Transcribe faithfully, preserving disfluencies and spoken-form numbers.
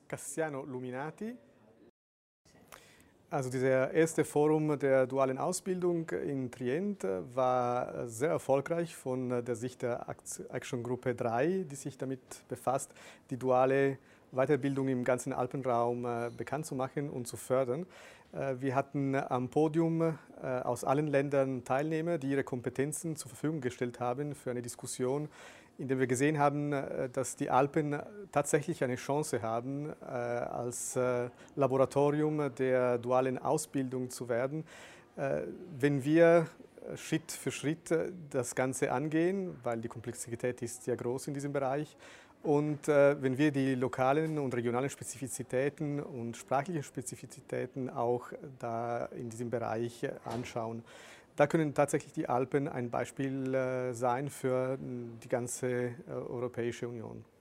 Cassiano Luminati. Also dieser erste Forum der dualen Ausbildung in Trient war sehr erfolgreich von der Sicht der Action-Gruppe drei, die sich damit befasst, die duale Weiterbildung im ganzen Alpenraum bekannt zu machen und zu fördern. Wir hatten am Podium aus allen Ländern Teilnehmer, die ihre Kompetenzen zur Verfügung gestellt haben für eine Diskussion, in der wir gesehen haben, dass die Alpen tatsächlich eine Chance haben, als Laboratorium der dualen Ausbildung zu werden, wenn wir Schritt für Schritt das Ganze angehen, weil die Komplexität ist sehr groß in diesem Bereich. Und äh, wenn wir die lokalen und regionalen Spezifizitäten und sprachlichen Spezifizitäten auch da in diesem Bereich anschauen, da können tatsächlich die Alpen ein Beispiel äh, sein für die ganze äh, Europäische Union.